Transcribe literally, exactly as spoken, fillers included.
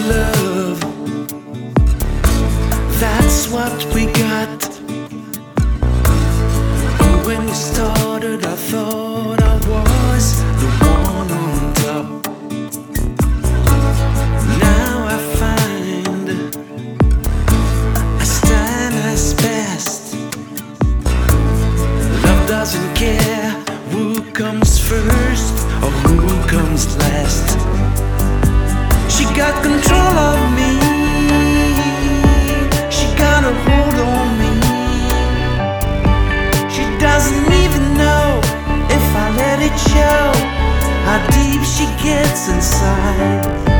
love. That's what we got. And when you started, I thought I was the one on top. Now I find I stand as best. Love doesn't care who comes first or who comes last. She got control of me. She got a hold on me. She doesn't even know if I let it show how deep she gets inside.